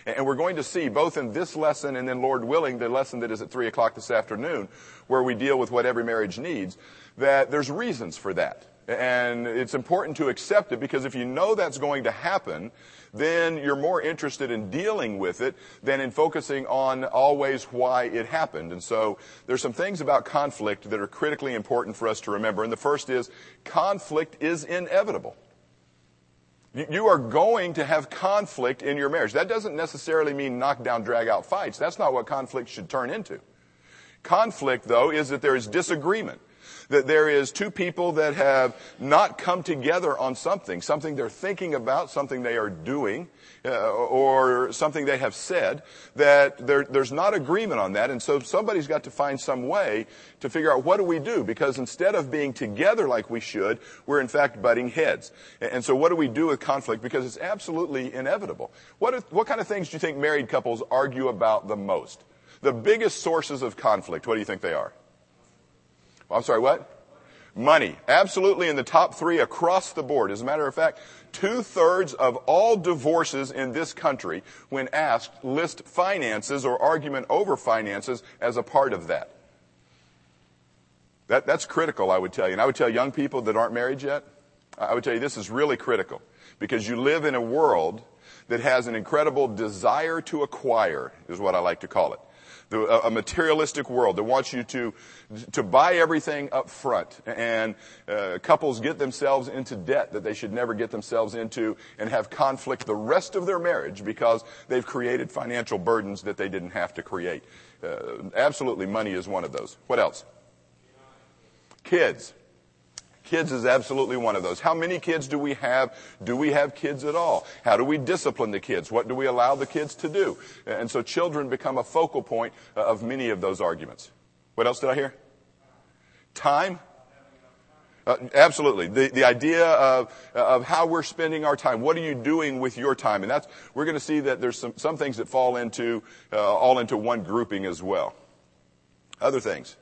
And we're going to see both in this lesson and then, Lord willing, the lesson that is at 3 o'clock this afternoon, where we deal with what every marriage needs, that there's reasons for that. And it's important to accept it, because if you know that's going to happen, then you're more interested in dealing with it than in focusing on always why it happened. And so there's some things about conflict that are critically important for us to remember. And the first is, conflict is inevitable. You are going to have conflict in your marriage. That doesn't necessarily mean knock-down, drag-out fights. That's not what conflict should turn into. Conflict, though, is that there is disagreement, that there is two people that have not come together on something they're thinking about, something they are doing, or something they have said, that there's not agreement on that. And so somebody's got to find some way to figure out, what do we do? Because instead of being together like we should, we're in fact butting heads. And so what do we do with conflict? Because it's absolutely inevitable. What kind of things do you think married couples argue about the most? The biggest sources of conflict, what do you think they are? I'm sorry, what? Money. Absolutely in the top 3 across the board. As a matter of fact, 2/3 of all divorces in this country, when asked, list finances or argument over finances as a part of that. That's critical, I would tell you. And I would tell young people that aren't married yet, I would tell you this is really critical, because you live in a world that has an incredible desire to acquire, is what I like to call it. A materialistic world that wants you to buy everything up front. And couples get themselves into debt that they should never get themselves into, and have conflict the rest of their marriage because they've created financial burdens that they didn't have to create. Absolutely, money is one of those. What else? Kids. Kids is absolutely one of those. How many kids do we have? Do we have kids at all? How do we discipline the kids? What do we allow the kids to do? And so children become a focal point of many of those arguments. What else did I hear? Time? Absolutely. The idea of how we're spending our time. What are you doing with your time? And we're going to see that there's some things that fall into all into one grouping as well. Other things.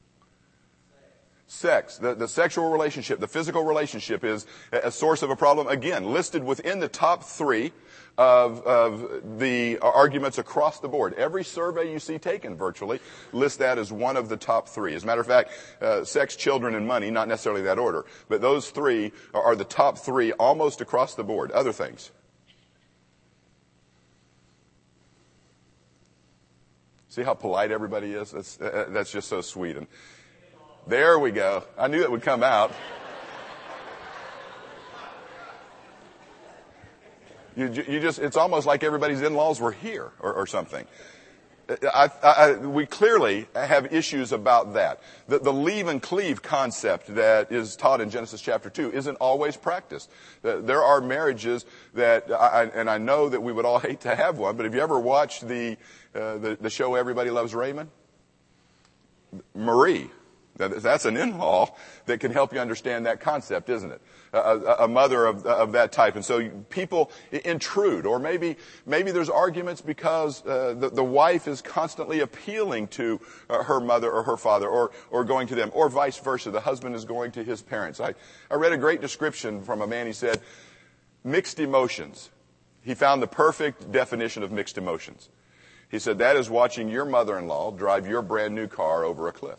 Sex, the sexual relationship, the physical relationship is a source of a problem. Again, listed within the top 3 of the arguments across the board. Every survey you see taken virtually lists that as one of the top 3. As a matter of fact, sex, children, and money, not necessarily that order, but those 3 are the top 3 almost across the board. Other things. See how polite everybody is? That's just so sweet. And there we go. I knew it would come out. It's almost like everybody's in-laws were here or something. We clearly have issues about that. The leave and cleave concept that is taught in Genesis chapter 2 isn't always practiced. There are marriages that, and I know that we would all hate to have one, but have you ever watched the show Everybody Loves Raymond? Marie. That's an in-law that can help you understand that concept, isn't it? A mother of that type. And so people intrude, or maybe there's arguments because the wife is constantly appealing to her mother or her father, or going to them, or vice versa. The husband is going to his parents. I read a great description from a man. He said, mixed emotions. He found the perfect definition of mixed emotions. He said, that is watching your mother-in-law drive your brand new car over a cliff.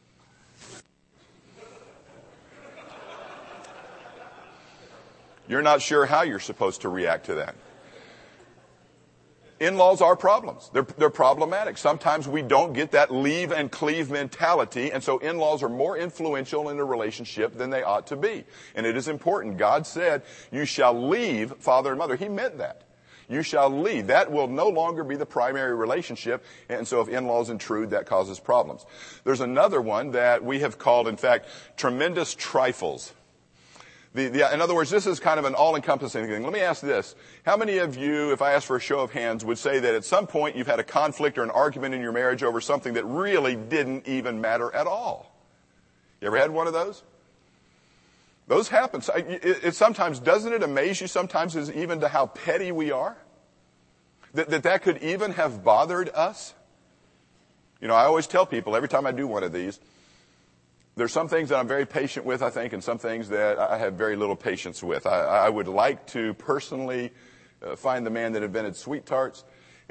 You're not sure how you're supposed to react to that. In-laws are problems. They're problematic. Sometimes we don't get that leave and cleave mentality, and so in-laws are more influential in a relationship than they ought to be. And it is important. God said, you shall leave father and mother. He meant that. You shall leave. That will no longer be the primary relationship, and so if in-laws intrude, that causes problems. There's another one that we have called, in fact, tremendous trifles. In other words, this is kind of an all-encompassing thing. Let me ask this. How many of you, if I ask for a show of hands, would say that at some point you've had a conflict or an argument in your marriage over something that really didn't even matter at all? You ever had one of those? Those happen. It sometimes, doesn't it amaze you sometimes as even to how petty we are? That could even have bothered us? You know, I always tell people every time I do one of these, there's some things that I'm very patient with, I think, and some things that I have very little patience with. I would like to personally find the man that invented sweet tarts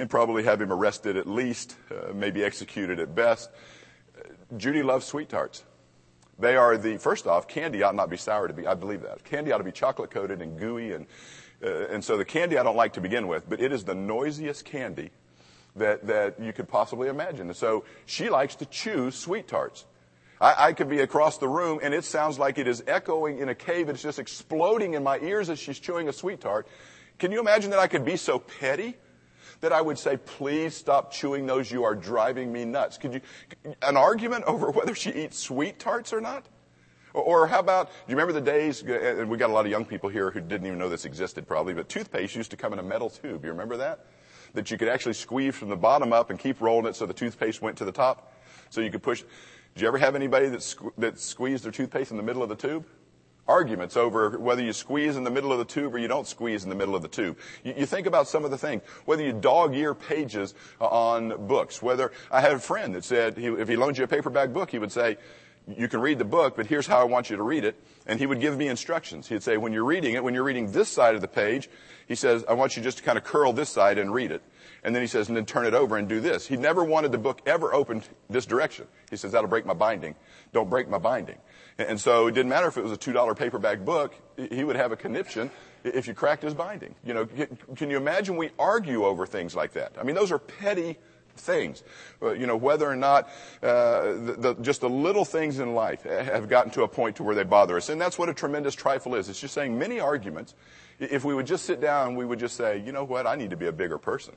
and probably have him arrested at least, maybe executed at best. Judy loves sweet tarts. They are first off, candy ought not be sour to be, I believe that. Candy ought to be chocolate coated and gooey, and so the candy I don't like to begin with, but it is the noisiest candy that you could possibly imagine. And so she likes to chew sweet tarts. I could be across the room and it sounds like it is echoing in a cave. It's just exploding in my ears as she's chewing a sweet tart. Can you imagine that I could be so petty that I would say, please stop chewing those, you are driving me nuts? An argument over whether she eats sweet tarts or not? Or how about, do you remember the days, and we got a lot of young people here who didn't even know this existed probably, but toothpaste used to come in a metal tube. You remember that? That you could actually squeeze from the bottom up and keep rolling it so the toothpaste went to the top. So you could push. Did you ever have anybody that squeezed their toothpaste in the middle of the tube? Arguments over whether you squeeze in the middle of the tube or you don't squeeze in the middle of the tube. You think about some of the things, whether you dog-ear pages on books, whether I had a friend that said if he loaned you a paperback book, he would say, you can read the book, but here's how I want you to read it. And he would give me instructions. He'd say, when you're reading this side of the page, he says, I want you just to kind of curl this side and read it. And then he says, and then turn it over and do this. He never wanted the book ever opened this direction. He says, that'll break my binding. Don't break my binding. And so it didn't matter if it was a $2 paperback book. He would have a conniption if you cracked his binding. You know, can you imagine we argue over things like that? I mean, those are petty things. You know, whether or not just the little things in life have gotten to a point to where they bother us. And that's what a tremendous trifle is. It's just saying many arguments, if we would just sit down, we would just say, you know what, I need to be a bigger person.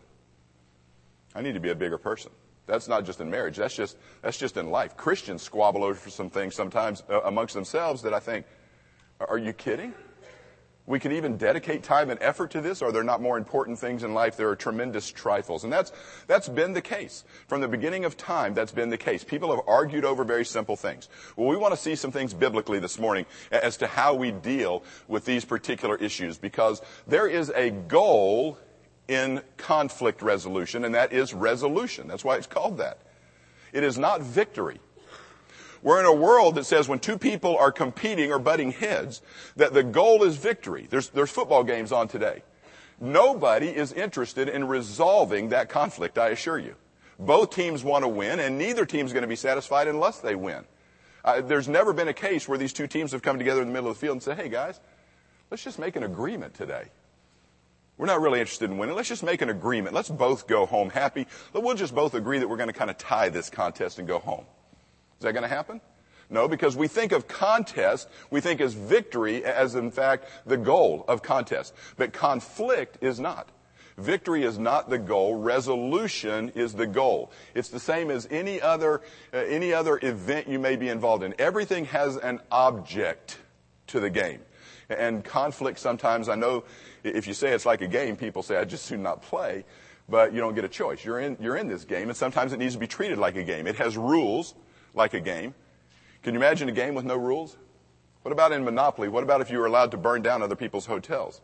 I need to be a bigger person. That's not just in marriage. That's just in life. Christians squabble over some things sometimes amongst themselves that I think, are you kidding? We can even dedicate time and effort to this. Are there not more important things in life? There are tremendous trifles. And that's been the case. From the beginning of time, that's been the case. People have argued over very simple things. Well, we want to see some things biblically this morning as to how we deal with these particular issues, because there is a goal in conflict resolution, and that is resolution. That's why it's called that. It is not victory. We're in a world that says when two people are competing or butting heads, that the goal is victory. There's football games on today. Nobody is interested in resolving that conflict, I assure you. Both teams want to win, and neither team's going to be satisfied unless they win. There's never been a case where these two teams have come together in the middle of the field and said, hey guys, let's just make an agreement today. We're not really interested in winning. Let's just make an agreement. Let's both go home happy. We'll just both agree that we're going to kind of tie this contest and go home. Is that going to happen? No, because we think of contest, we think as victory as, in fact, the goal of contest. But conflict is not. Victory is not the goal. Resolution is the goal. It's the same as any other event you may be involved in. Everything has an object to the game. And conflict sometimes, I know if you say it's like a game, people say, I'd just soon not play. But you don't get a choice. You're in this game, and sometimes it needs to be treated like a game. It has rules like a game. Can you imagine a game with no rules? What about in Monopoly? What about if you were allowed to burn down other people's hotels?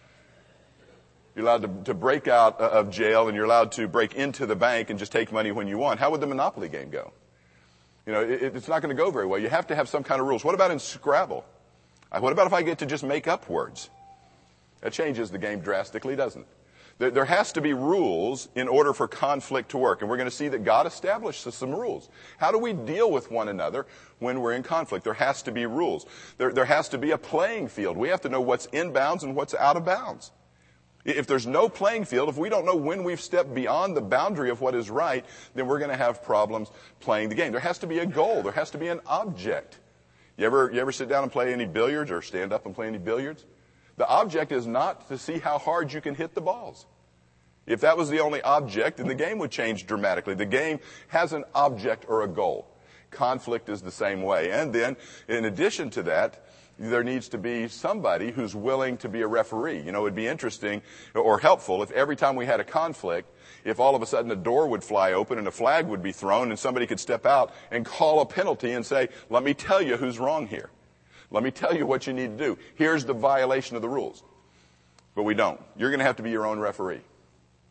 You're allowed to break out of jail, and you're allowed to break into the bank and just take money when you want. How would the Monopoly game go? You know, it's not going to go very well. You have to have some kind of rules. What about in Scrabble? What about if I get to just make up words? That changes the game drastically, doesn't it? There has to be rules in order for conflict to work. And we're going to see that God established some rules. How do we deal with one another when we're in conflict? There has to be rules. There has to be a playing field. We have to know what's in bounds and what's out of bounds. If there's no playing field, if we don't know when we've stepped beyond the boundary of what is right, then we're going to have problems playing the game. There has to be a goal. There has to be an object. You ever sit down and play any billiards or stand up and play any billiards? The object is not to see how hard you can hit the balls. If that was the only object, then the game would change dramatically. The game has an object or a goal. Conflict is the same way. And then, in addition to that, there needs to be somebody who's willing to be a referee. You know, it would be interesting or helpful if every time we had a conflict, if all of a sudden a door would fly open and a flag would be thrown and somebody could step out and call a penalty and say, let me tell you who's wrong here. Let me tell you what you need to do. Here's the violation of the rules. But we don't. You're going to have to be your own referee.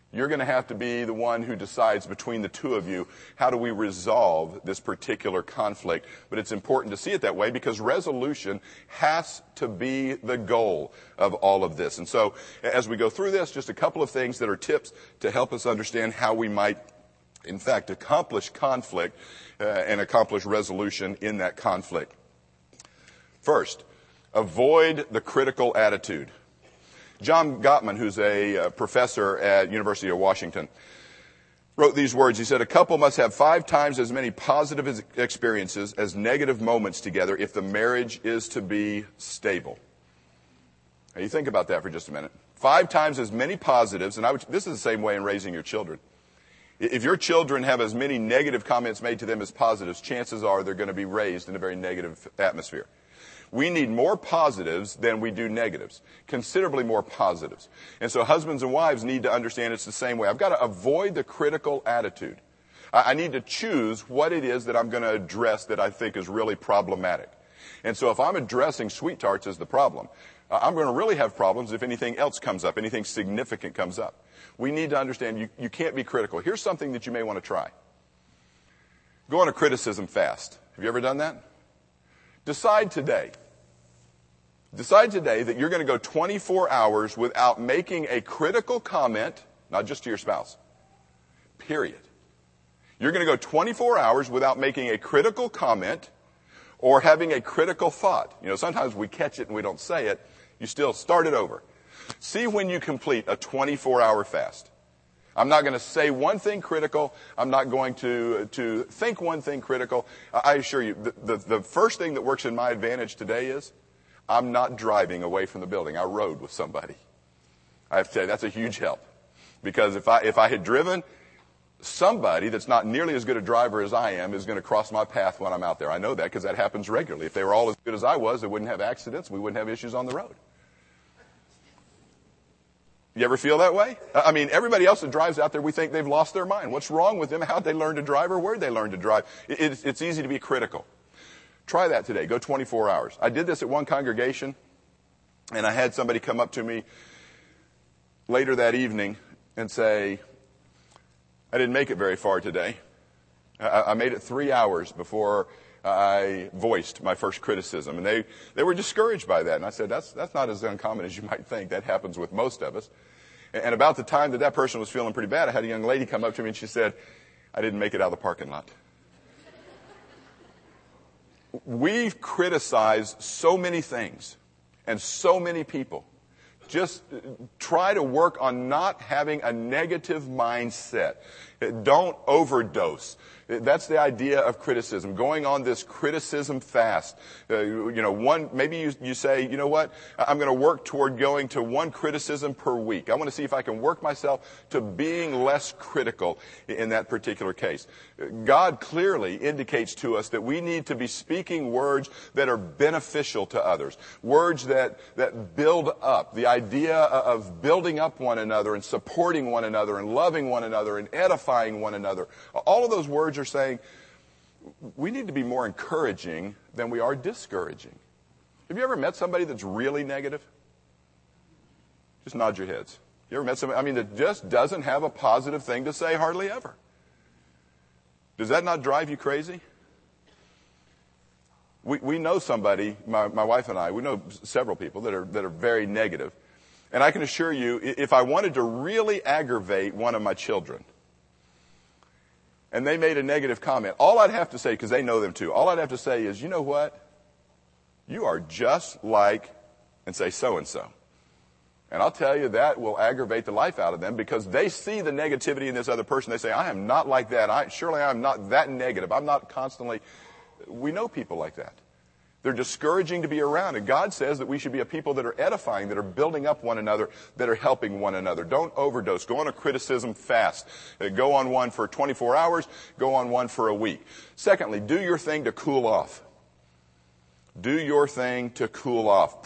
You're going to have to be the one who decides between the two of you, how do we resolve this particular conflict? But it's important to see it that way because resolution has to be the goal of all of this. And so as we go through this, just a couple of things that are tips to help us understand how we might, in fact, accomplish conflict and accomplish resolution in that conflict. First, avoid the critical attitude. John Gottman, who's a professor at University of Washington, wrote these words. He said, a couple must have 5 times as many positive experiences as negative moments together if the marriage is to be stable. Now, you think about that for just a minute. 5 times as many positives, and this is the same way in raising your children. If your children have as many negative comments made to them as positives, chances are they're going to be raised in a very negative atmosphere. We need more positives than we do negatives, considerably more positives. And so husbands and wives need to understand it's the same way. I've got to avoid the critical attitude. I need to choose what it is that I'm going to address that I think is really problematic. And so if I'm addressing sweet tarts as the problem, I'm going to really have problems if anything else comes up, anything significant comes up. We need to understand you can't be critical. Here's something that you may want to try. Go on a criticism fast. Have you ever done that? Decide today that you're going to go 24 hours without making a critical comment, not just to your spouse, period. You're going to go 24 hours without making a critical comment or having a critical thought. You know, sometimes we catch it and we don't say it. You still start it over. See when you complete a 24-hour fast. I'm not going to say one thing critical. I'm not going to think one thing critical. I assure you, the first thing that works in my advantage today is I'm not driving away from the building. I rode with somebody. I have to tell you, that's a huge help. Because if I had driven, somebody that's not nearly as good a driver as I am is going to cross my path when I'm out there. I know that because that happens regularly. If they were all as good as I was, they wouldn't have accidents. We wouldn't have issues on the road. You ever feel that way? I mean, everybody else that drives out there, we think they've lost their mind. What's wrong with them? How'd they learn to drive or where'd they learn to drive? It's easy to be critical. Try that today. Go 24 hours. I did this at one congregation, and I had somebody come up to me later that evening and say, I didn't make it very far today. I made it 3 hours before I voiced my first criticism. And they were discouraged by that. And I said, that's not as uncommon as you might think. That happens with most of us. And about the time that person was feeling pretty bad, I had a young lady come up to me and she said, I didn't make it out of the parking lot. We've criticized so many things and so many people. Just try to work on not having a negative mindset. Don't overdose. That's the idea of criticism. Going on this criticism fast. Maybe you say, you know what? I'm going to work toward going to 1 criticism per week. I want to see if I can work myself to being less critical in that particular case. God clearly indicates to us that we need to be speaking words that are beneficial to others. Words that build up. The idea of building up one another and supporting one another and loving one another and edifying one another. All of those words are saying we need to be more encouraging than we are discouraging. Have you ever met somebody that's really negative? Just nod your heads. You ever met somebody, that just doesn't have a positive thing to say hardly ever? Does that not drive you crazy? We know somebody, my wife and I, we know several people that are very negative. And I can assure you, if I wanted to really aggravate one of my children, and they made a negative comment, all I'd have to say, because they know them too, all I'd have to say is, you know what? You are just like, and say so-and-so. And I'll tell you, that will aggravate the life out of them because they see the negativity in this other person. They say, I am not like that. Surely I'm not that negative. I'm not constantly. We know people like that. They're discouraging to be around. And God says that we should be a people that are edifying, that are building up one another, that are helping one another. Don't overdose. Go on a criticism fast. Go on one for 24 hours. Go on one for a week. Secondly, do your thing to cool off. Do your thing to cool off.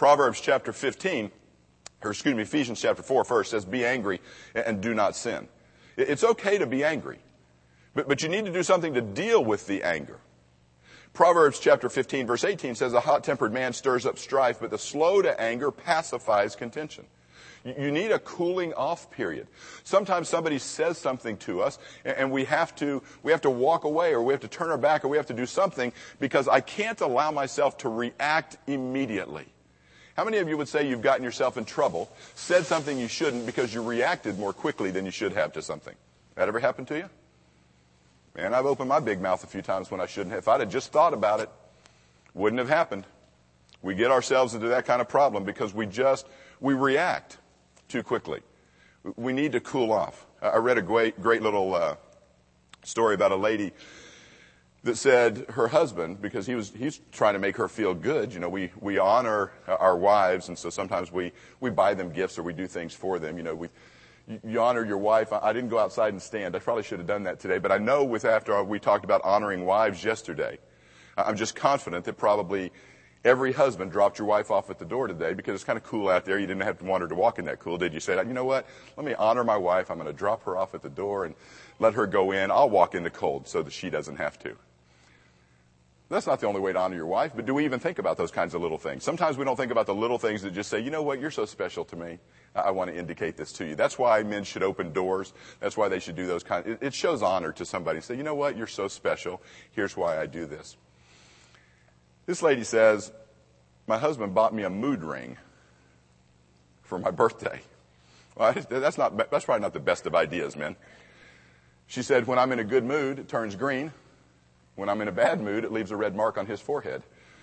Ephesians chapter 4 first says, be angry and do not sin. It's okay to be angry, but you need to do something to deal with the anger. Proverbs chapter 15 verse 18 says, a hot-tempered man stirs up strife, but the slow to anger pacifies contention. You need a cooling off period. Sometimes somebody says something to us and we have to walk away, or we have to turn our back, or we have to do something because I can't allow myself to react immediately. How many of you would say you've gotten yourself in trouble, said something you shouldn't because you reacted more quickly than you should have to something? That ever happened to you? Man, I've opened my big mouth a few times when I shouldn't have. If I'd have just thought about it, wouldn't have happened. We get ourselves into that kind of problem because we react too quickly. We need to cool off. I read a great little story about a lady that said her husband, because he's trying to make her feel good. You know, we honor our wives, and so sometimes we buy them gifts or we do things for them. You know, you honor your wife. I didn't go outside and stand. I probably should have done that today. But I know after we talked about honoring wives yesterday, I'm just confident that probably every husband dropped your wife off at the door today because it's kind of cool out there. You didn't have to want her to walk in that cool. Did you say, you know what? Let me honor my wife. I'm going to drop her off at the door and let her go in. I'll walk in the cold so that she doesn't have to. That's not the only way to honor your wife, but do we even think about those kinds of little things? Sometimes we don't think about the little things that just say, you know what, you're so special to me. I want to indicate this to you. That's why men should open doors. That's why they should do those kinds. It shows honor to somebody. Say, you know what, you're so special. Here's why I do this. This lady says, my husband bought me a mood ring for my birthday. Well, that's probably not the best of ideas, men. She said, when I'm in a good mood, it turns green. When I'm in a bad mood, it leaves a red mark on his forehead.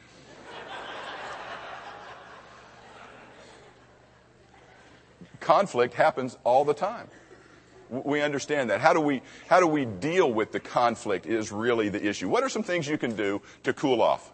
Conflict happens all the time. We understand that. How do we deal with the conflict is really the issue. What are some things you can do to cool off?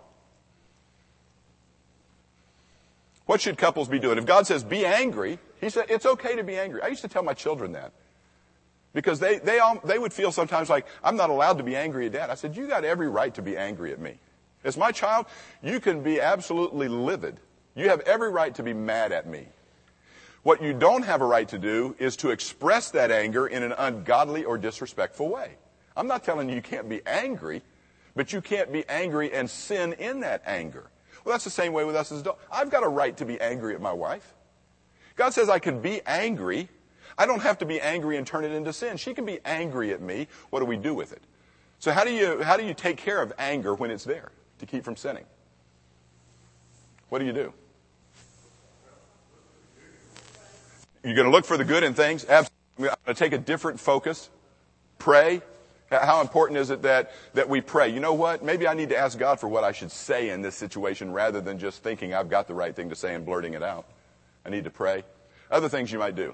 What should couples be doing? If God says be angry, he said it's okay to be angry. I used to tell my children that. Because they would feel sometimes like, I'm not allowed to be angry at Dad. I said, you got every right to be angry at me. As my child, you can be absolutely livid. You have every right to be mad at me. What you don't have a right to do is to express that anger in an ungodly or disrespectful way. I'm not telling you can't be angry, but you can't be angry and sin in that anger. Well, that's the same way with us as adults. I've got a right to be angry at my wife. God says I can be angry. I don't have to be angry and turn it into sin. She can be angry at me. What do we do with it? So how do you take care of anger when it's there to keep from sinning? What do? You're going to look for the good in things? Absolutely. I'm going to take a different focus. Pray. How important is it that we pray? You know what? Maybe I need to ask God for what I should say in this situation rather than just thinking I've got the right thing to say and blurting it out. I need to pray. Other things you might do.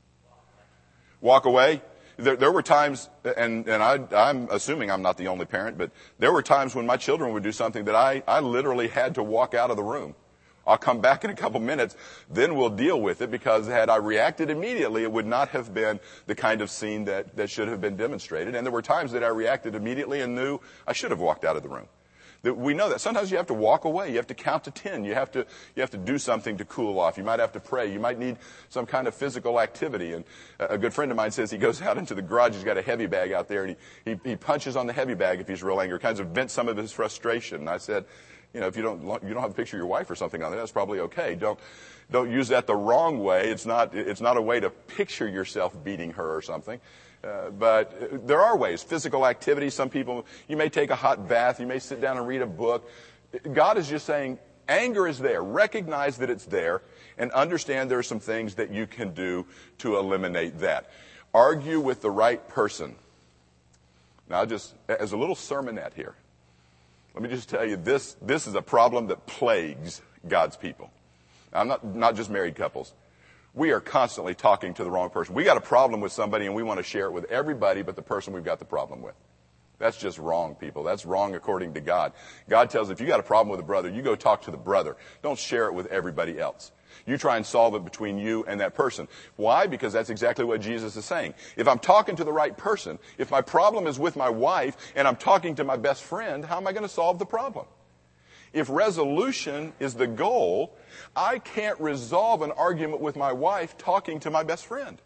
Walk away. There were times, and I'm assuming I'm not the only parent, but there were times when my children would do something that I literally had to walk out of the room. I'll come back in a couple minutes, then we'll deal with it, because had I reacted immediately, it would not have been the kind of scene that should have been demonstrated. And there were times that I reacted immediately and knew I should have walked out of the room. We know that. Sometimes you have to walk away. You have to count to 10. You have to do something to cool off. You might have to pray. You might need some kind of physical activity. And a good friend of mine says he goes out into the garage. He's got a heavy bag out there, and he punches on the heavy bag if he's real angry, kind of vents some of his frustration. And I said, if you don't have a picture of your wife or something on there, that's probably okay. Don't use that the wrong way. It's not a way to picture yourself beating her or something. But there are ways. Physical activity. Some people, you may take a hot bath. You may sit down and read a book. God is just saying, anger is there. Recognize that it's there and understand there are some things that you can do to eliminate that. Argue with the right person. Now, just as a little sermonette here, let me just tell you, this is a problem that plagues God's people. I'm not just married couples. We are constantly talking to the wrong person. We got a problem with somebody and we want to share it with everybody but the person we've got the problem with. That's just wrong, people. That's wrong according to God. God tells if you got a problem with a brother, you go talk to the brother. Don't share it with everybody else. You try and solve it between you and that person. Why? Because that's exactly what Jesus is saying. If I'm talking to the right person, if my problem is with my wife and I'm talking to my best friend, how am I going to solve the problem? If resolution is the goal, I can't resolve an argument with my wife talking to my best friend.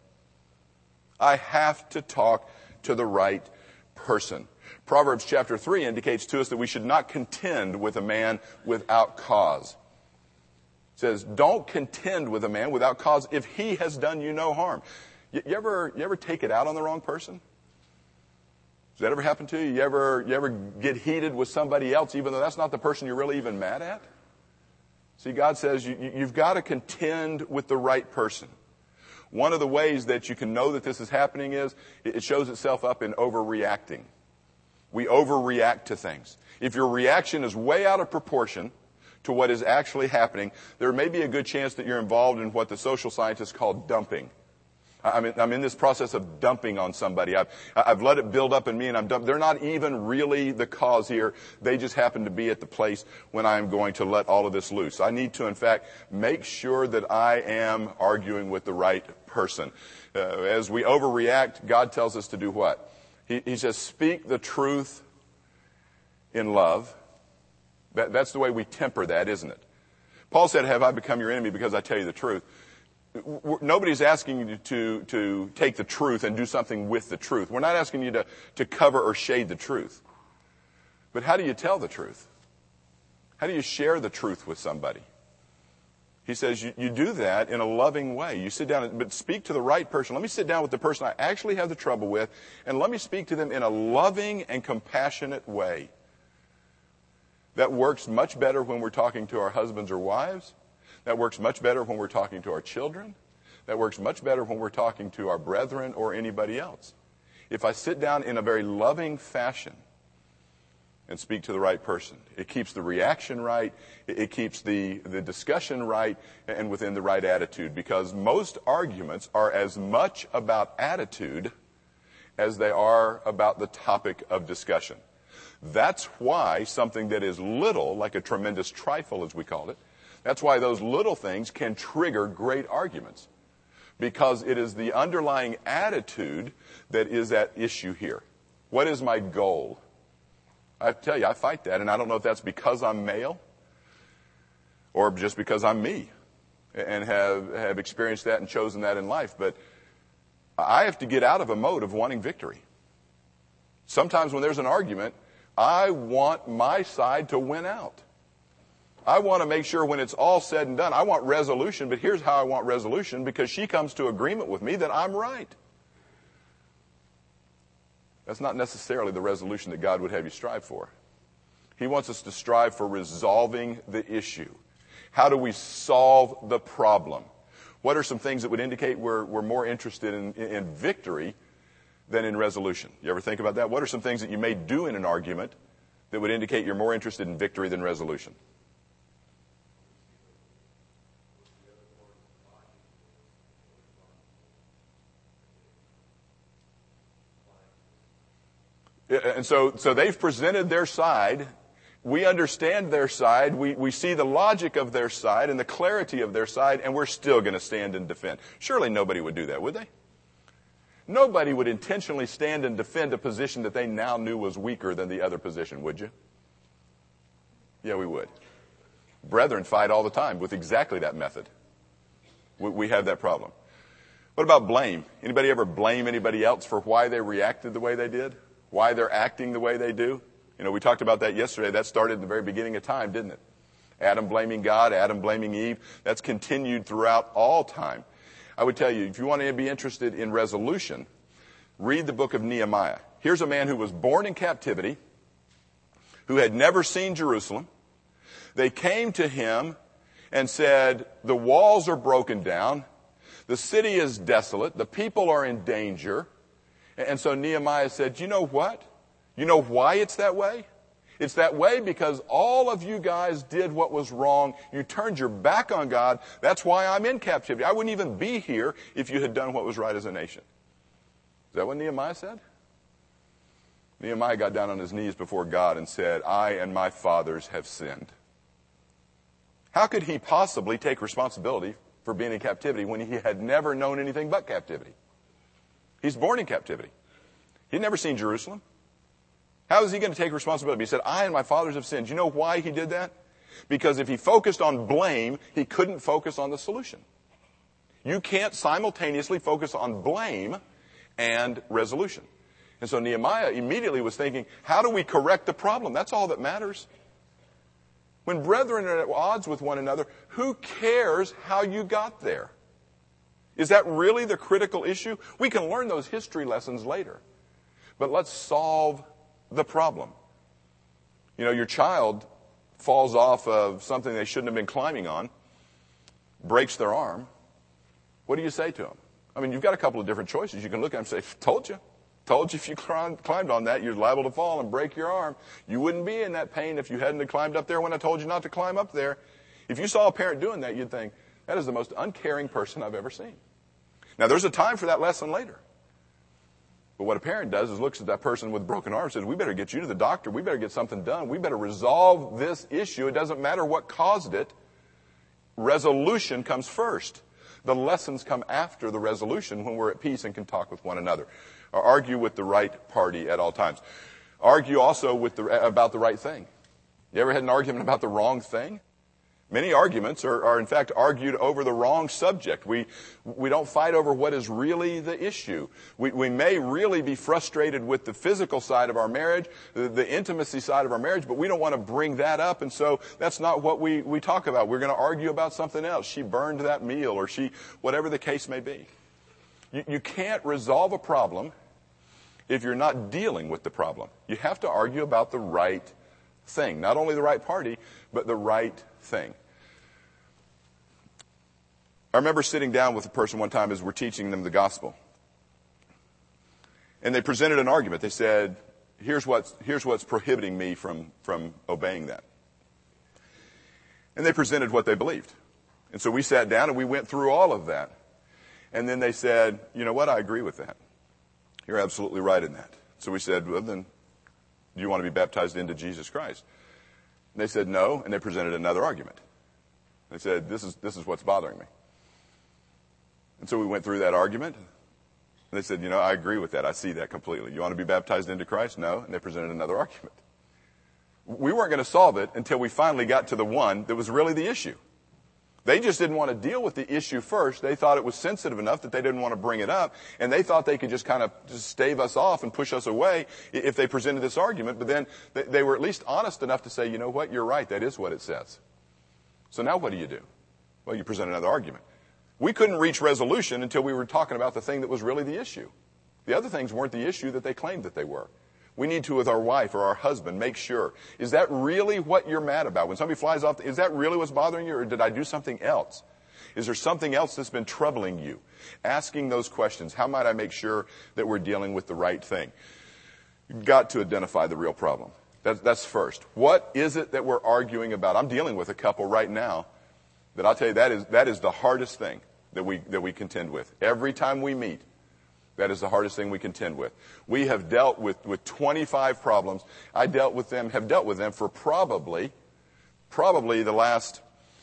I have to talk to the right person. Proverbs chapter 3 indicates to us that we should not contend with a man without cause. says, don't contend with a man without cause if he has done you no harm. You ever take it out on the wrong person? Does that ever happen to you? You ever get heated with somebody else even though that's not the person you're really even mad at? See, God says you've got to contend with the right person. One of the ways that you can know that this is happening is it shows itself up in overreacting. We overreact to things. If your reaction is way out of proportion to what is actually happening, there may be a good chance that you're involved in what the social scientists call dumping. I'm in this process of dumping on somebody. I've let it build up in me and I'm dumping. They're not even really the cause here. They just happen to be at the place when I'm going to let all of this loose. I need to, in fact, make sure that I am arguing with the right person. As we overreact, God tells us to do what? He says, speak the truth in love. That's the way we temper that, isn't it? Paul said, have I become your enemy because I tell you the truth? Nobody's asking you to take the truth and do something with the truth. We're not asking you to cover or shade the truth. But how do you tell the truth? How do you share the truth with somebody? He says you do that in a loving way. You sit down, but speak to the right person. Let me sit down with the person I actually have the trouble with, and let me speak to them in a loving and compassionate way. That works much better when we're talking to our husbands or wives. That works much better when we're talking to our children. That works much better when we're talking to our brethren or anybody else. If I sit down in a very loving fashion and speak to the right person, it keeps the reaction right, it keeps the discussion right, and within the right attitude. Because most arguments are as much about attitude as they are about the topic of discussion. That's why something that is little, like a tremendous trifle as we call it, that's why those little things can trigger great arguments. Because it is the underlying attitude that is at issue here. What is my goal? I tell you, I fight that, and I don't know if that's because I'm male or just because I'm me and have experienced that and chosen that in life. But I have to get out of a mode of wanting victory. Sometimes when there's an argument, I want my side to win out. I want to make sure when it's all said and done, I want resolution, but here's how I want resolution, because she comes to agreement with me that I'm right. That's not necessarily the resolution that God would have you strive for. He wants us to strive for resolving the issue. How do we solve the problem? What are some things that would indicate we're more interested in victory than in resolution? You ever think about that? What are some things that you may do in an argument that would indicate you're more interested in victory than resolution? And so they've presented their side. We understand their side. We see the logic of their side and the clarity of their side, and we're still going to stand and defend. Surely nobody would do that, would they? Nobody would intentionally stand and defend a position that they now knew was weaker than the other position, would you? Yeah, we would. Brethren fight all the time with exactly that method. We have that problem. What about blame? Anybody ever blame anybody else for why they reacted the way they did? Why they're acting the way they do? You know, we talked about that yesterday. That started at the very beginning of time, didn't it? Adam blaming God, Adam blaming Eve. That's continued throughout all time. I would tell you, if you want to be interested in resolution, read the book of Nehemiah. Here's a man who was born in captivity, who had never seen Jerusalem. They came to him and said, the walls are broken down, the city is desolate, the people are in danger. And so Nehemiah said, you know what? You know why it's that way? It's that way because all of you guys did what was wrong. You turned your back on God. That's why I'm in captivity. I wouldn't even be here if you had done what was right as a nation. Is that what Nehemiah said? Nehemiah got down on his knees before God and said, I and my fathers have sinned. How could he possibly take responsibility for being in captivity when he had never known anything but captivity? He's born in captivity. He'd never seen Jerusalem. How is he going to take responsibility? He said, I and my fathers have sinned. You know why he did that? Because if he focused on blame, he couldn't focus on the solution. You can't simultaneously focus on blame and resolution. And so Nehemiah immediately was thinking, how do we correct the problem? That's all that matters. When brethren are at odds with one another, who cares how you got there? Is that really the critical issue? We can learn those history lessons later. But let's solve the problem. You know, your child falls off of something they shouldn't have been climbing on, breaks their arm. What do you say to them? I mean, you've got a couple of different choices. You can look at them and say, told you. Told you if you climbed on that, you're liable to fall and break your arm. You wouldn't be in that pain if you hadn't climbed up there when I told you not to climb up there. If you saw a parent doing that, you'd think, that is the most uncaring person I've ever seen. Now, there's a time for that lesson later. But what a parent does is looks at that person with a broken arm and says, we better get you to the doctor. We better get something done. We better resolve this issue. It doesn't matter what caused it. Resolution comes first. The lessons come after the resolution when we're at peace and can talk with one another. Or argue with the right party at all times. Argue also about the right thing. You ever had an argument about the wrong thing? Many arguments are in fact argued over the wrong subject. We don't fight over what is really the issue. We may really be frustrated with the physical side of our marriage, the intimacy side of our marriage, but we don't want to bring that up, and so that's not what we talk about. We're going to argue about something else. She burned that meal, or whatever the case may be. You can't resolve a problem if you're not dealing with the problem. You have to argue about the right thing. Not only the right party, but the right thing. I remember sitting down with a person one time as we're teaching them the gospel. And they presented an argument. They said, here's what's prohibiting me from obeying that. And they presented what they believed. And so we sat down and we went through all of that. And then they said, you know what, I agree with that. You're absolutely right in that. So we said, well, then, do you want to be baptized into Jesus Christ? And they said no, and they presented another argument. They said, this is what's bothering me. And so we went through that argument. And they said, you know, I agree with that. I see that completely. You want to be baptized into Christ? No. And they presented another argument. We weren't going to solve it until we finally got to the one that was really the issue. They just didn't want to deal with the issue first. They thought it was sensitive enough that they didn't want to bring it up. And they thought they could just kind of just stave us off and push us away if they presented this argument. But then they were at least honest enough to say, you know what, you're right. That is what it says. So now what do? Well, you present another argument. We couldn't reach resolution until we were talking about the thing that was really the issue. The other things weren't the issue that they claimed that they were. We need to, with our wife or our husband, make sure, is that really what you're mad about? When somebody flies off, is that really what's bothering you, or did I do something else? Is there something else that's been troubling you? Asking those questions. How might I make sure that we're dealing with the right thing? You've got to identify the real problem. That's first. What is it that we're arguing about? I'm dealing with a couple right now that I'll tell you that is the hardest thing that we contend with. Every time we meet, that is the hardest thing we contend with. We have dealt with 25 problems. Have dealt with them for probably the last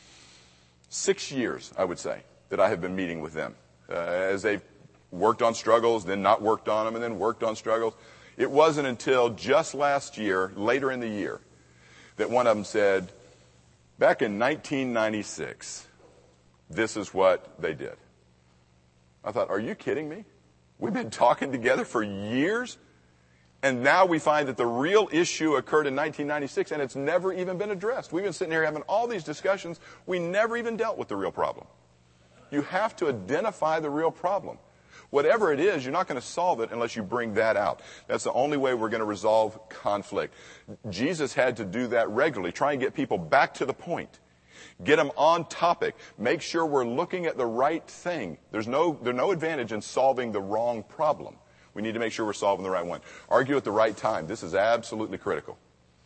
6 years, I would say, that I have been meeting with them. As they've worked on struggles, then not worked on them, and then worked on struggles. It wasn't until just last year, later in the year, that one of them said, back in 1996, this is what they did. I thought, are you kidding me? We've been talking together for years, and now we find that the real issue occurred in 1996, and it's never even been addressed. We've been sitting here having all these discussions. We never even dealt with the real problem. You have to identify the real problem. Whatever it is, you're not going to solve it unless you bring that out. That's the only way we're going to resolve conflict. Jesus had to do that regularly, try and get people back to the point. Get them on topic. Make sure we're looking at the right thing. There's no advantage in solving the wrong problem. We need to make sure we're solving the right one. Argue at the right time. This is absolutely critical.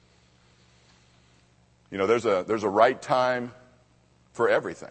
You know, there's a right time for everything.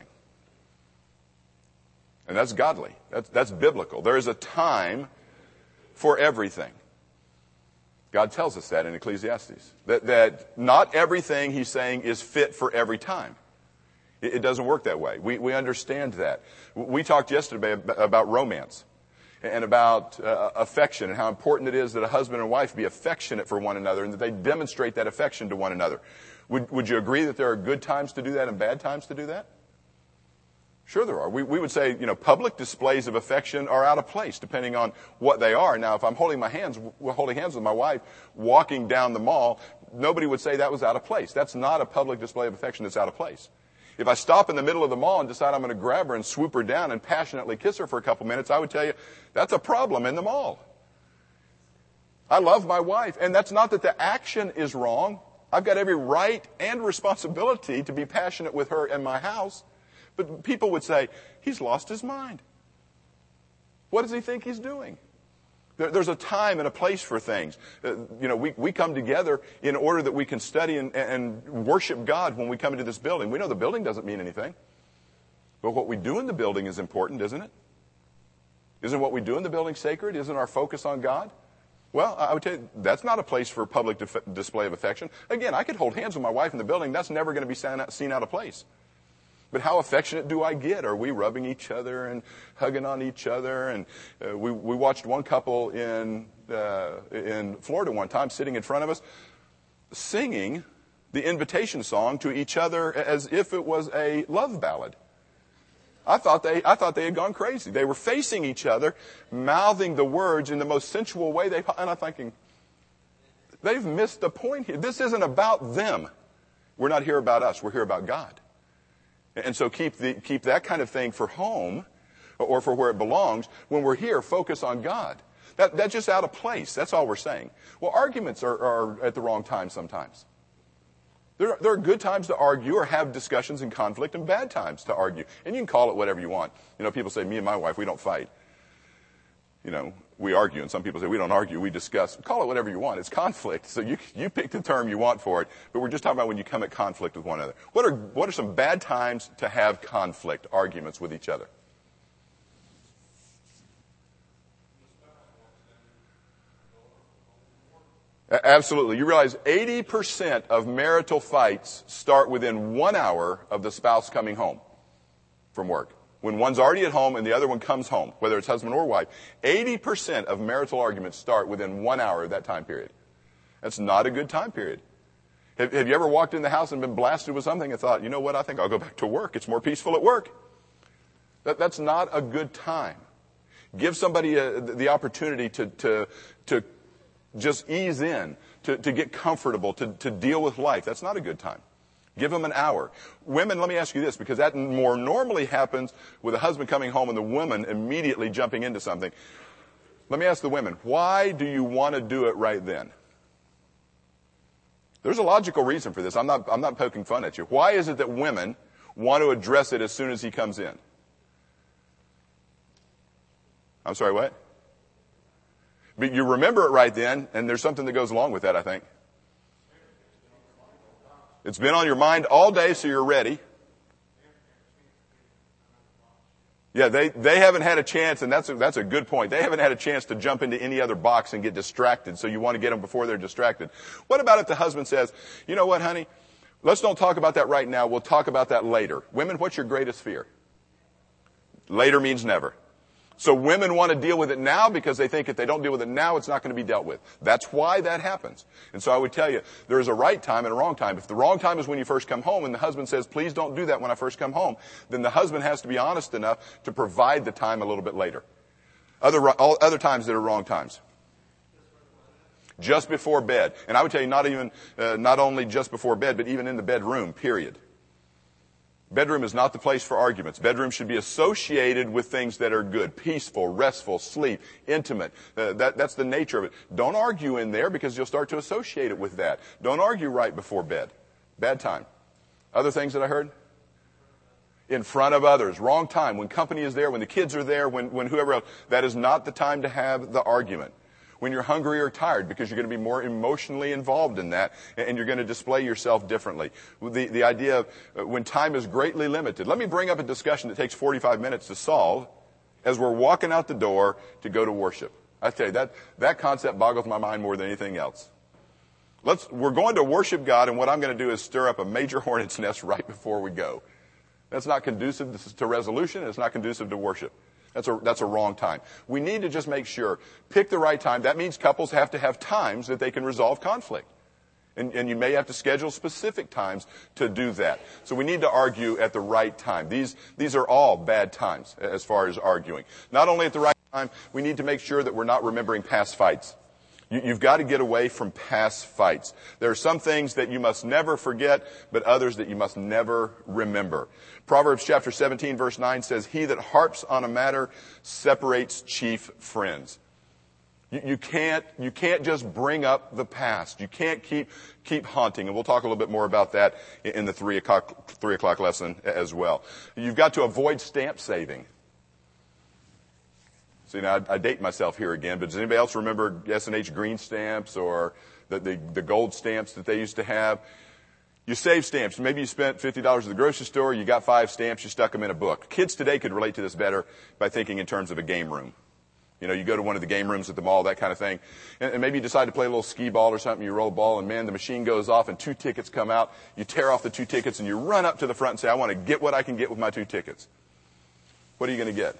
And that's godly. That's biblical. There is a time for everything. God tells us that in Ecclesiastes. That not everything, he's saying, is fit for every time. It doesn't work that way. We understand that. We talked yesterday about romance and about affection and how important it is that a husband and wife be affectionate for one another and that they demonstrate that affection to one another. Would you agree that there are good times to do that and bad times to do that? Sure there are. We would say, you know, public displays of affection are out of place depending on what they are. Now, if I'm holding hands with my wife walking down the mall, nobody would say that was out of place. That's not a public display of affection that's out of place. If I stop in the middle of the mall and decide I'm going to grab her and swoop her down and passionately kiss her for a couple minutes, I would tell you that's a problem in the mall. I love my wife, and that's not that the action is wrong. I've got every right and responsibility to be passionate with her in my house. But people would say, he's lost his mind. What does he think he's doing? There's a time and a place for things. We come together in order that we can study and worship God when we come into this building. We know the building doesn't mean anything. But what we do in the building is important, isn't it? Isn't what we do in the building sacred? Isn't our focus on God? Well, I would tell you, that's not a place for public display of affection. Again, I could hold hands with my wife in the building. That's never going to be seen out of place. But how affectionate do I get? Are we rubbing each other and hugging on each other? And we watched one couple in Florida one time sitting in front of us singing the invitation song to each other as if it was a love ballad. I thought they had gone crazy. They were facing each other, mouthing the words in the most sensual way. And I'm thinking, they've missed the point here. This isn't about them. We're not here about us. We're here about God. And so keep that kind of thing for home or for where it belongs. When we're here, focus on God. That's just out of place. That's all we're saying. Well, arguments are at the wrong time sometimes. There are good times to argue or have discussions and conflict and bad times to argue. And you can call it whatever you want. People say, me and my wife, we don't fight. We argue, and some people say, we don't argue, we discuss. Call it whatever you want. It's conflict. So you pick the term you want for it, but we're just talking about when you come at conflict with one another. What are some bad times to have conflict, arguments with each other? Absolutely. You realize 80% of marital fights start within 1 hour of the spouse coming home from work. When one's already at home and the other one comes home, whether it's husband or wife, 80% of marital arguments start within 1 hour of that time period. That's not a good time period. Have you ever walked in the house and been blasted with something and thought, you know what, I think I'll go back to work. It's more peaceful at work. That's not a good time. Give somebody the opportunity to just ease in, to get comfortable, to deal with life. That's not a good time. Give them an hour. Women, let me ask you this, because that more normally happens with a husband coming home and the woman immediately jumping into something. Let me ask the women, why do you want to do it right then? There's a logical reason for this. I'm not poking fun at you. Why is it that women want to address it as soon as he comes in? I'm sorry, what? But you remember it right then, and there's something that goes along with that, I think. It's been on your mind all day, so you're ready. Yeah, they haven't had a chance, and that's a good point. They haven't had a chance to jump into any other box and get distracted, so you want to get them before they're distracted. What about if the husband says, you know what, honey, let's don't talk about that right now. We'll talk about that later. Women, what's your greatest fear? Later means never. So women want to deal with it now because they think if they don't deal with it now, it's not going to be dealt with. That's why that happens. And so I would tell you, there is a right time and a wrong time. If the wrong time is when you first come home and the husband says, please don't do that when I first come home, then the husband has to be honest enough to provide the time a little bit later. Other times that are wrong times. Just before bed. And I would tell you not only just before bed, but even in the bedroom, period. Bedroom is not the place for arguments. Bedroom should be associated with things that are good, peaceful, restful, sleep, intimate. That's the nature of it. Don't argue in there because you'll start to associate it with that. Don't argue right before bed. Bad time. Other things that I heard? In front of others. Wrong time. When company is there, when the kids are there, when whoever else. That is not the time to have the argument. When you're hungry or tired, because you're going to be more emotionally involved in that, and you're going to display yourself differently. The idea of when time is greatly limited. Let me bring up a discussion that takes 45 minutes to solve as we're walking out the door to go to worship. I tell you, that concept boggles my mind more than anything else. We're going to worship God, and what I'm going to do is stir up a major hornet's nest right before we go. That's not conducive to resolution, and it's not conducive to worship. That's a wrong time. We need to just make sure, pick the right time. That means couples have to have times that they can resolve conflict. And you may have to schedule specific times to do that. So we need to argue at the right time. These are all bad times as far as arguing. Not only at the right time, we need to make sure that we're not remembering past fights. You've got to get away from past fights. There are some things that you must never forget, but others that you must never remember. Proverbs chapter 17 verse 9 says, "He that harps on a matter separates chief friends." You can't just bring up the past. You can't keep haunting. And we'll talk a little bit more about that in the 3 o'clock lesson as well. You've got to avoid stamp saving. See, now I date myself here again, but does anybody else remember S&H green stamps or the gold stamps that they used to have? You save stamps. Maybe you spent $50 at the grocery store, you got 5 stamps, you stuck them in a book. Kids today could relate to this better by thinking in terms of a game room. You know, you go to one of the game rooms at the mall, that kind of thing, and maybe you decide to play a little skee ball or something, you roll a ball, and man, the machine goes off and 2 tickets come out. You tear off the 2 tickets and you run up to the front and say, "I want to get what I can get with my 2 tickets." What are you going to get?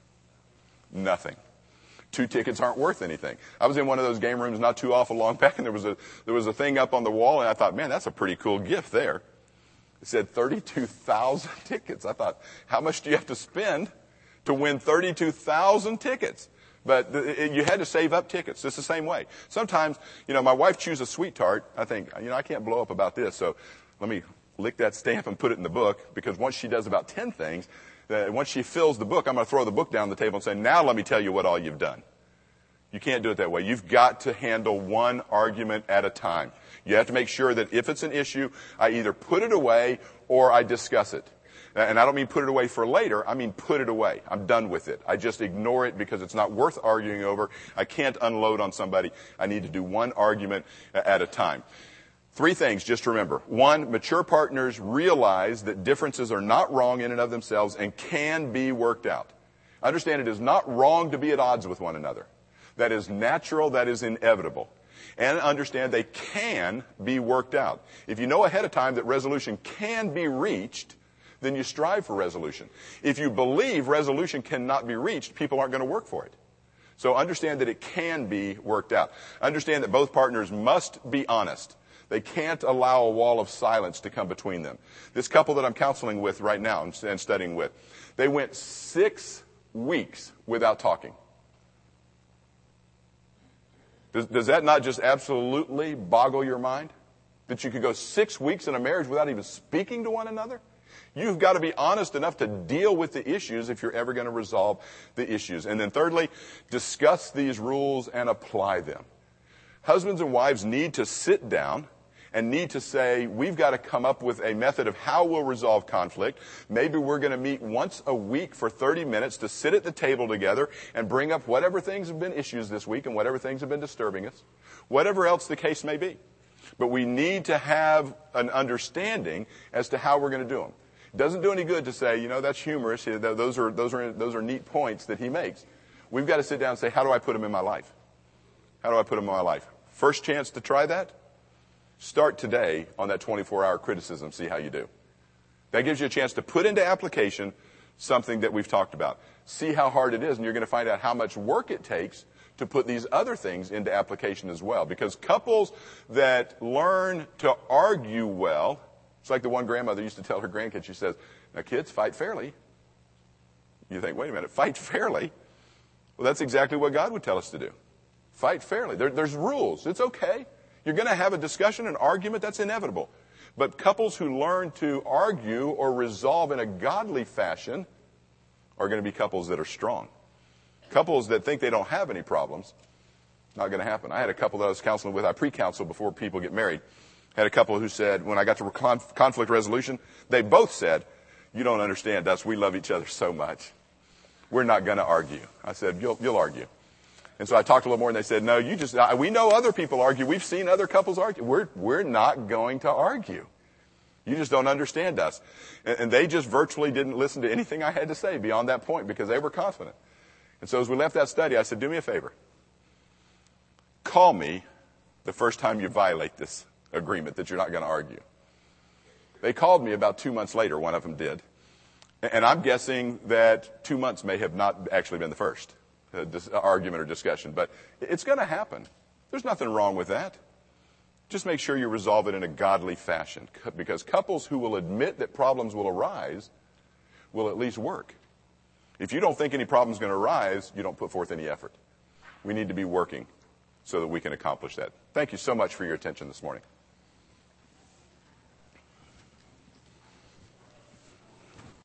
Nothing. 2 tickets aren't worth anything. I was in one of those game rooms not too awful long back, and there was a thing up on the wall, and I thought, man, that's a pretty cool gift there. It said 32,000 tickets. I thought, how much do you have to spend to win 32,000 tickets? But you had to save up tickets. It's the same way. Sometimes, my wife chews a sweet tart. I think, I can't blow up about this, so let me lick that stamp and put it in the book, because once she does about 10 things, once she fills the book, I'm going to throw the book down the table and say, "Now let me tell you what all you've done." You can't do it that way. You've got to handle one argument at a time. You have to make sure that if it's an issue, I either put it away or I discuss it. And I don't mean put it away for later. I mean put it away. I'm done with it. I just ignore it because it's not worth arguing over. I can't unload on somebody. I need to do one argument at a time. 3 things, just remember. 1, mature partners realize that differences are not wrong in and of themselves and can be worked out. Understand, it is not wrong to be at odds with one another. That is natural, that is inevitable. And understand they can be worked out. If you know ahead of time that resolution can be reached, then you strive for resolution. If you believe resolution cannot be reached, people aren't going to work for it. So understand that it can be worked out. Understand that both partners must be honest. They can't allow a wall of silence to come between them. This couple that I'm counseling with right now and studying with, they went 6 weeks without talking. Does that not just absolutely boggle your mind? That you could go 6 weeks in a marriage without even speaking to one another? You've got to be honest enough to deal with the issues if you're ever going to resolve the issues. And then thirdly, discuss these rules and apply them. Husbands and wives need to sit down and need to say, we've got to come up with a method of how we'll resolve conflict. Maybe we're going to meet once a week for 30 minutes to sit at the table together and bring up whatever things have been issues this week and whatever things have been disturbing us, whatever else the case may be. But we need to have an understanding as to how we're going to do them. It doesn't do any good to say, that's humorous. Those are neat points that he makes. We've got to sit down and say, how do I put them in my life? How do I put them in my life? First chance to try that? Start today on that 24-hour criticism. See how you do. That gives you a chance to put into application something that we've talked about. See how hard it is, and you're going to find out how much work it takes to put these other things into application as well. Because couples that learn to argue well, it's like the one grandmother used to tell her grandkids, she says, "Now kids, fight fairly." You think, wait a minute, fight fairly? Well, that's exactly what God would tell us to do. Fight fairly. There's rules. It's okay. You're going to have a discussion, an argument. That's inevitable. But couples who learn to argue or resolve in a godly fashion are going to be couples that are strong. Couples that think they don't have any problems, not going to happen. I had a couple that I was counseling with. I pre-counsel before people get married. I had a couple who said, when I got to conflict resolution, they both said, "You don't understand us. We love each other so much. We're not going to argue." I said, You'll argue. And so I talked a little more, and they said, "No, we know other people argue. We've seen other couples argue. We're not going to argue. You just don't understand us." And they just virtually didn't listen to anything I had to say beyond that point because they were confident. And so as we left that study, I said, "Do me a favor. Call me the first time you violate this agreement that you're not going to argue." They called me about 2 months later. One of them did. And I'm guessing that 2 months may have not actually been the first argument or discussion. But it's going to happen. There's nothing wrong with that. Just make sure you resolve it in a godly fashion. Because couples who will admit that problems will arise will at least work. If you don't think any problem's going to arise, you don't put forth any effort. We need to be working. so that we can accomplish that. Thank you so much for your attention this morning.